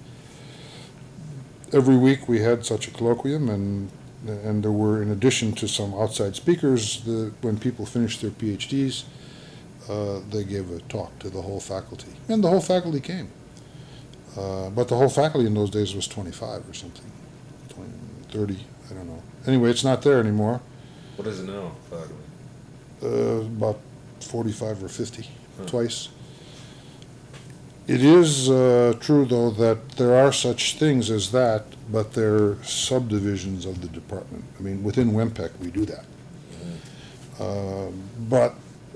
Speaker 2: Every week we had such a colloquium, and and there were, in addition to some outside speakers, the, when people finished their PhDs, uh, they gave a talk to the whole faculty. And the whole faculty came. Uh, but the whole faculty in those days was twenty-five or something, twenty, thirty, I don't know. Anyway, it's not there anymore.
Speaker 1: What is it now, faculty?
Speaker 2: Uh, about forty-five or fifty,
Speaker 1: Huh.
Speaker 2: twice. It is uh, true, though, that there are such things as that, but they're subdivisions of the department. I mean, within WEMPEC, we do that. Uh, but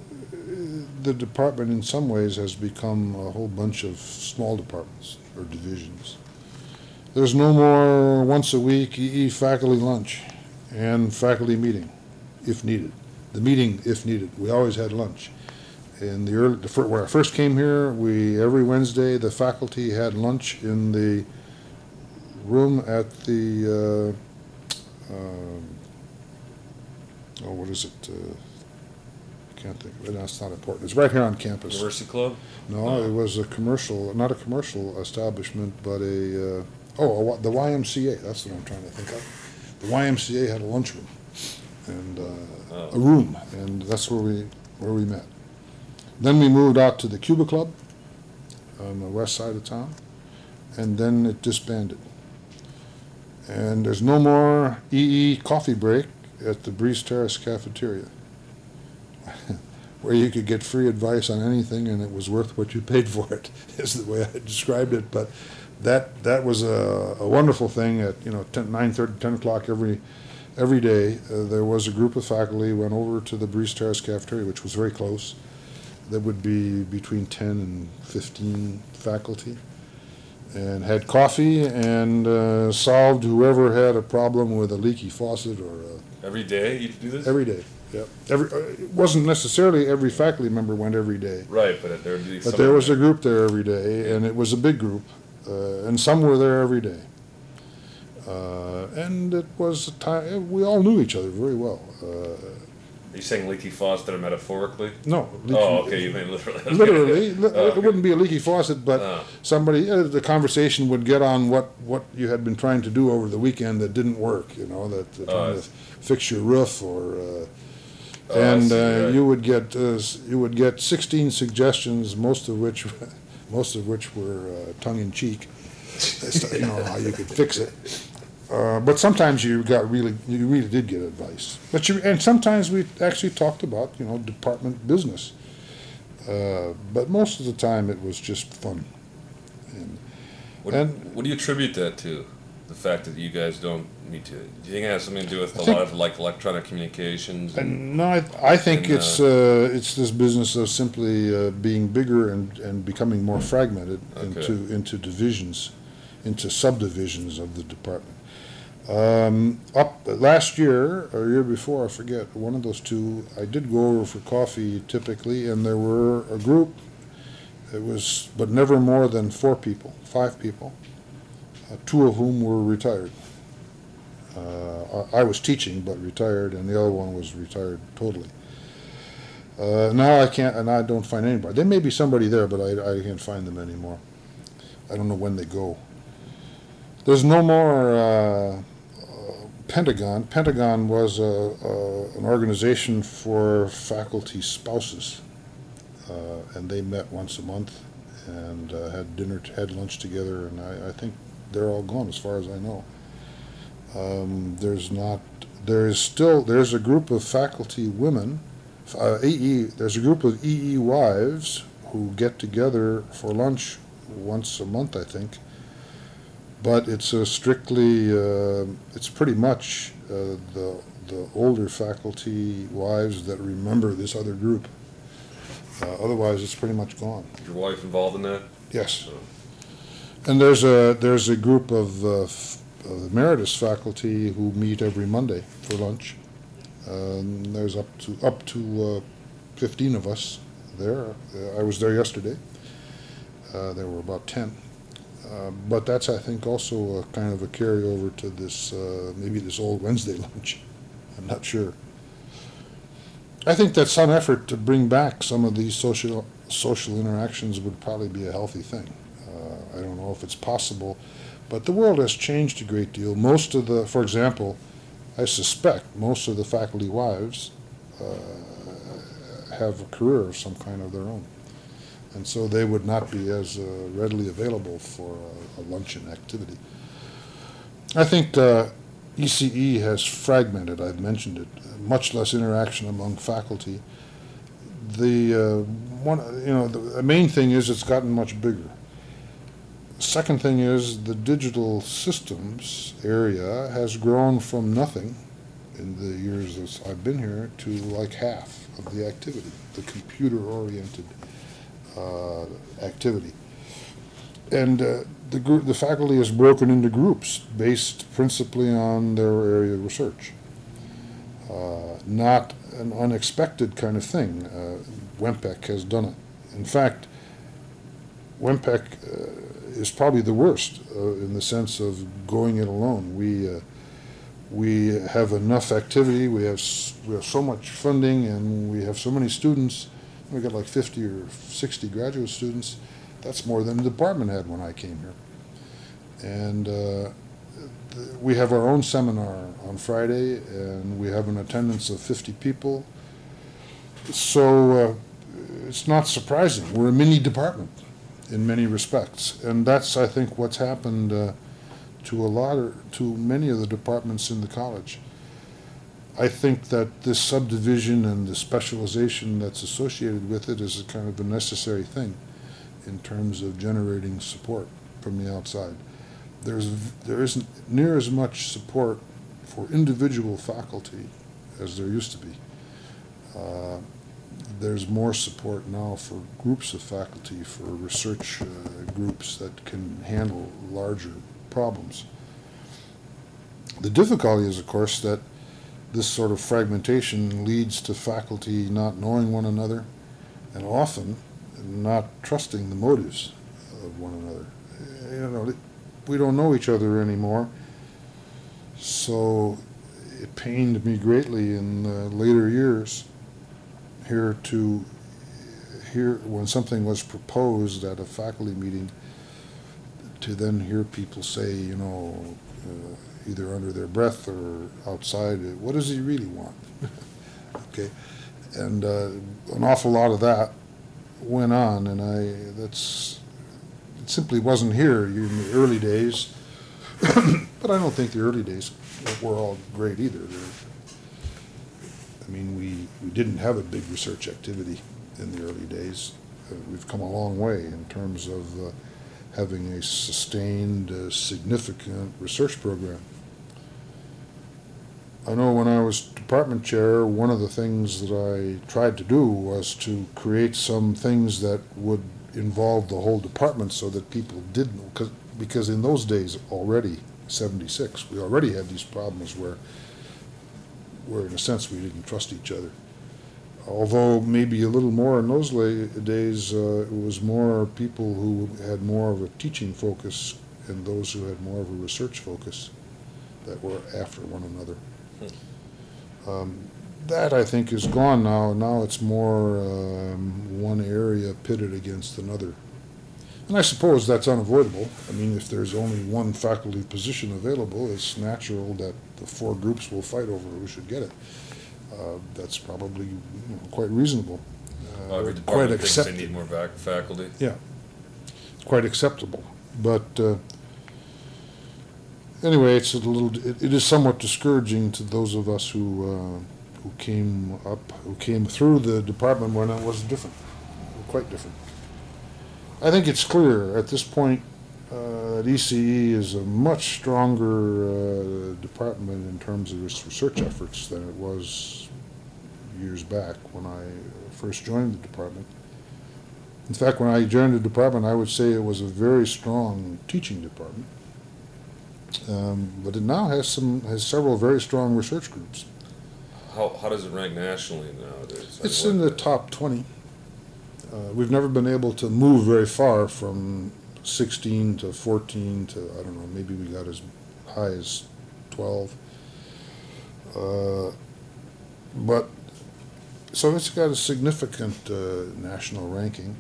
Speaker 2: the department, in some ways, has become a whole bunch of small departments or divisions. There's no more once a week E E faculty lunch and faculty meeting, if needed. The meeting, if needed. We always had lunch. In the early, the fir- when I first came here, we every Wednesday the faculty had lunch in the room at the uh, um, oh, what is it? Uh, I can't think of it. That's not important. It's right here on campus.
Speaker 1: University Club?
Speaker 2: No,
Speaker 1: No.
Speaker 2: it was a commercial, not a commercial establishment, but a uh, oh, a, Y- the Y M C A. That's what I'm trying to think of. The Y M C A had a lunchroom and uh,
Speaker 1: Oh.
Speaker 2: a room, and that's where we where we met. Then we moved out to the Cuba Club on the west side of town, and then it disbanded. And there's no more E E coffee break at the Breeze Terrace cafeteria. where you could get free advice on anything and it was worth what you paid for it, is the way I described it. But that that was a, a wonderful thing. At you know nine thirty, ten o'clock every every day, uh, there was a group of faculty went over to the Breeze Terrace cafeteria, which was very close. There would be between ten and fifteen faculty, and had coffee and uh, solved whoever had a problem with a leaky faucet or a,
Speaker 1: Every day you do this?
Speaker 2: every day. Yep. Every, uh, it wasn't necessarily every faculty member went every day.
Speaker 1: Right, but there would be
Speaker 2: But there was a group there every day, and it was a big group, uh, and some were there every day. Uh, and it was a time, we all knew each other very well. Uh,
Speaker 1: Are you saying leaky faucet or metaphorically?
Speaker 2: no. Leaky,
Speaker 1: Oh, okay, you mean literally.
Speaker 2: Literally. li-
Speaker 1: Oh, okay.
Speaker 2: It wouldn't be a leaky faucet, but
Speaker 1: Oh.
Speaker 2: somebody, uh, the conversation would get on what, what you had been trying to do over the weekend that didn't work, you know, that, that
Speaker 1: Oh,
Speaker 2: trying
Speaker 1: I
Speaker 2: to fix your roof or, uh,
Speaker 1: Oh, I
Speaker 2: and
Speaker 1: see,
Speaker 2: uh,
Speaker 1: right.
Speaker 2: you would get uh, s- you would get sixteen suggestions, most of which most of which were uh, tongue in cheek. As to, you know how you could fix it. Uh, but sometimes you got really you really did get advice. But you and sometimes we actually talked about you know department business. Uh, but most of the time it was just fun. And,
Speaker 1: What,
Speaker 2: and
Speaker 1: what do you attribute that to? The fact that you guys don't need to? Do you think it has something to do with
Speaker 2: I
Speaker 1: a
Speaker 2: think-
Speaker 1: lot of like electronic communications? And,
Speaker 2: And no, I, I think
Speaker 1: And,
Speaker 2: it's uh, it's this business of simply uh, being bigger and, and becoming more fragmented
Speaker 1: Okay.
Speaker 2: into into divisions, into subdivisions of the department. Um, up last year or year before, I forget, one of those two, I did go over for coffee typically, and there were a group. It was, but never more than four people, five people, uh, two of whom were retired. Uh, I I was teaching, but retired, and the other one was retired totally. Uh, now I can't, and I don't find anybody. There may be somebody there, but I, I can't find them anymore. I don't know when they go. There's no more uh, uh, Pentagon. Pentagon was a, a, an organization for faculty spouses, uh, and they met once a month and uh, had dinner, had lunch together, and I, I think they're all gone as far as I know. Um, there's not, there is still, there's a group of faculty women, uh, E E, there's a group of E E wives who get together for lunch once a month, I think. But it's a strictly, uh, it's pretty much uh, the, the older faculty wives that remember this other group. Uh, otherwise, it's pretty much gone.
Speaker 1: Is your wife involved in that?
Speaker 2: Yes. And there's a, there's a group of uh, f- uh, emeritus faculty who meet every Monday for lunch. Um, there's up to up to uh, fifteen of us there. Uh, I was there yesterday. Uh, there were about ten. Uh, but that's, I think, also a kind of a carryover to this, uh, maybe this old Wednesday lunch. I'm not sure. I think that some effort to bring back some of these social social interactions would probably be a healthy thing. Uh, I don't know if it's possible, but the world has changed a great deal. Most of the, for example, I suspect most of the faculty wives uh, have a career of some kind of their own. And so they would not be as uh, readily available for a, a luncheon activity. I think uh, E C E has fragmented, I've mentioned it, much less interaction among faculty. The uh, one, you know, the, the main thing is it's gotten much bigger. Second thing is the digital systems area has grown from nothing in the years that I've been here to like half of the activity, the computer-oriented uh, activity. And uh, the group, the faculty is broken into groups based principally on their area of research. Uh, not an unexpected kind of thing. Uh, WEMPEC has done it. In fact, WEMPEC uh, is probably the worst uh, in the sense of going it alone. We uh, we have enough activity. We have s- we have so much funding, and we have so many students. We got like fifty or sixty graduate students. That's more than the department had when I came here. And uh, th- we have our own seminar on Friday, and we have an attendance of fifty people. So uh, it's not surprising. We're a mini department in many respects, and that's, I think, what's happened uh, to a lot of, to many of the departments in the college. I think that this subdivision and the specialization that's associated with it is a kind of a necessary thing in terms of generating support from the outside. There's, there isn't near as much support for individual faculty as there used to be. Uh, there's more support now for groups of faculty, for research uh, groups that can handle larger problems. The difficulty is, of course, that this sort of fragmentation leads to faculty not knowing one another and often not trusting the motives of one another. You know, we don't know each other anymore, so it pained me greatly in uh, later years here to hear when something was proposed at a faculty meeting, to then hear people say, you know, uh, either under their breath or outside, what does he really want? Okay, and uh, an awful lot of that went on, and I that's it simply wasn't here in the early days. But I don't think the early days were all great either. I mean, we, we didn't have a big research activity in the early days. Uh, we've come a long way in terms of uh, having a sustained, uh, significant research program. I know when I was department chair, one of the things that I tried to do was to create some things that would involve the whole department so that people did know, cause, because in those days already, seventy-six, we already had these problems where, where in a sense we didn't trust each other. Although maybe a little more in those la- days, uh, it was more people who had more of a teaching focus and those who had more of a research focus that were after one another. Hmm. Um, that, I think, is gone now. Now it's more um, one area pitted against another. And I suppose that's unavoidable. I mean, if there's only one faculty position available, it's natural that the four groups will fight over who should get it. Uh, that's probably, you know, quite reasonable. Uh,
Speaker 1: Well, every
Speaker 2: quite
Speaker 1: department thinks they
Speaker 2: accepted.
Speaker 1: need more fac- faculty.
Speaker 2: Yeah, quite acceptable. But uh, anyway, it's a little. It, it is somewhat discouraging to those of us who uh, who came up, who came through the department when it was different, quite different. I think it's clear at this point uh, that E C E is a much stronger uh, department in terms of its research efforts than it was years back when I first joined the department. In fact, when I joined the department, I would say it was a very strong teaching department. Um, but it now has some has several very strong research groups.
Speaker 1: How how does it rank nationally nowadays? I
Speaker 2: It's
Speaker 1: mean,
Speaker 2: in the
Speaker 1: what-
Speaker 2: top twenty. Uh, we've never been able to move very far from sixteen to fourteen to, I don't know, maybe we got as high as twelve. Uh, but, so it's got a significant uh, national ranking.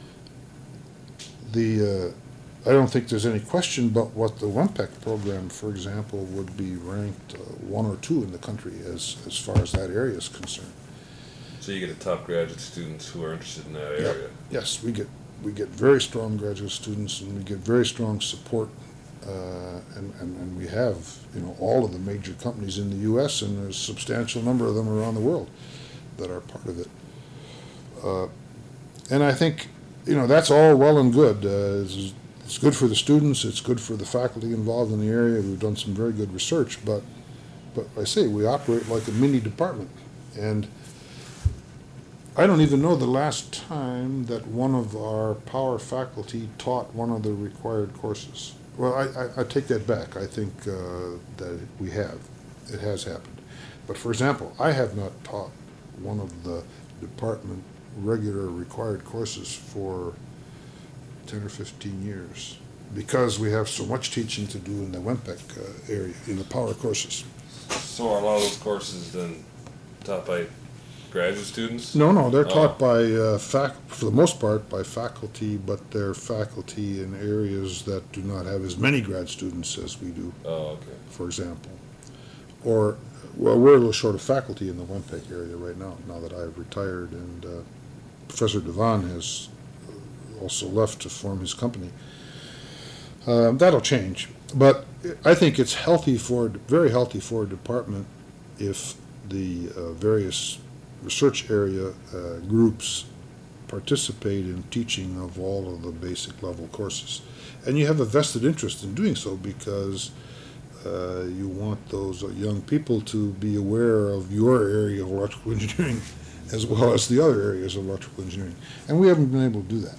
Speaker 2: The, uh, I don't think there's any question but what the W M P E C program, for example, would be ranked uh, one or two in the country as, as far as that area is concerned.
Speaker 1: So you get the top graduate students who are interested in that
Speaker 2: Yeah.
Speaker 1: area.
Speaker 2: Yes, we get, we get very strong graduate students and we get very strong support. Uh, and, and, and we have, you know, all of the major companies in the U S and there's a substantial number of them around the world that are part of it. Uh, and I think, you know, that's all well and good. Uh, it's, it's good for the students, it's good for the faculty involved in the area. We've done some very good research, but, but I say we operate like a mini department. And I don't even know the last time that one of our power faculty taught one of the required courses. Well, I, I, I take that back. I think uh, that we have. It has happened. But for example, I have not taught one of the department regular required courses for ten or fifteen years because we have so much teaching to do in the W M P E C uh, area, in the power courses.
Speaker 1: So are a lot of those courses then taught by graduate students?
Speaker 2: No, no, they're
Speaker 1: Oh.
Speaker 2: taught by, uh, fac, for the most part, by faculty, but they're faculty in areas that do not have as many grad students as we do,
Speaker 1: Oh, okay.
Speaker 2: for example. Or, well, we're a little short of faculty in the W M P E C area right now, now that I've retired, and uh, Professor Devon has also left to form his company. Um, that'll change, but I think it's healthy for, very healthy for a department if the uh, various research area uh, groups participate in teaching of all of the basic level courses. And you have a vested interest in doing so because uh, you want those young people to be aware of your area of electrical engineering as well as the other areas of electrical engineering. And we haven't been able to do that.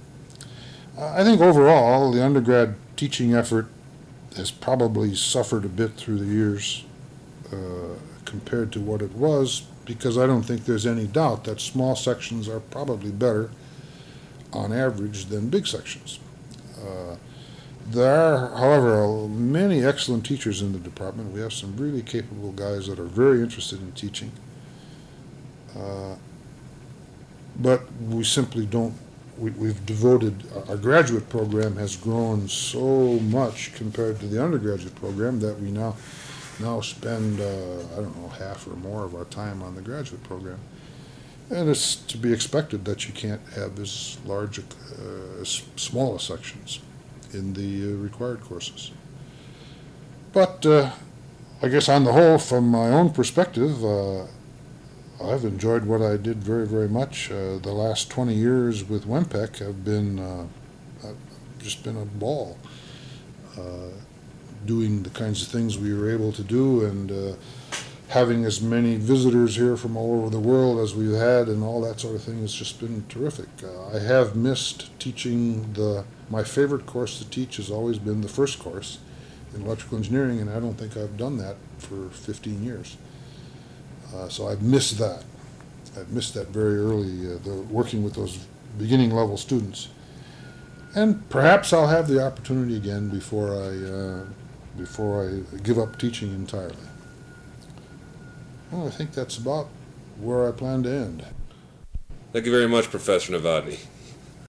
Speaker 2: Uh, I think overall, the undergrad teaching effort has probably suffered a bit through the years uh, compared to what it was, because I don't think there's any doubt that small sections are probably better on average than big sections. Uh, there are, however, many excellent teachers in the department. We have some really capable guys that are very interested in teaching. Uh, but we simply don't, we, we've devoted, our graduate program has grown so much compared to the undergraduate program that we now now spend, uh, I don't know, half or more of our time on the graduate program. And it's to be expected that you can't have as large, uh, as small a sections in the uh, required courses. But uh, I guess on the whole, from my own perspective, uh, I've enjoyed what I did very, very much. Uh, the last twenty years with W E M P E C have been uh, just been a ball. Uh, doing the kinds of things we were able to do, and uh, having as many visitors here from all over the world as we've had, and all that sort of thing has just been terrific. Uh, I have missed teaching the, my favorite course to teach has always been the first course in electrical engineering, and I don't think I've done that for fifteen years. Uh, so I've missed that. I've missed that very early, uh, the, working with those beginning level students. And perhaps I'll have the opportunity again before I uh, before I give up teaching entirely. Well, I think that's about where I plan to end.
Speaker 1: Thank you very much, Professor Novotny.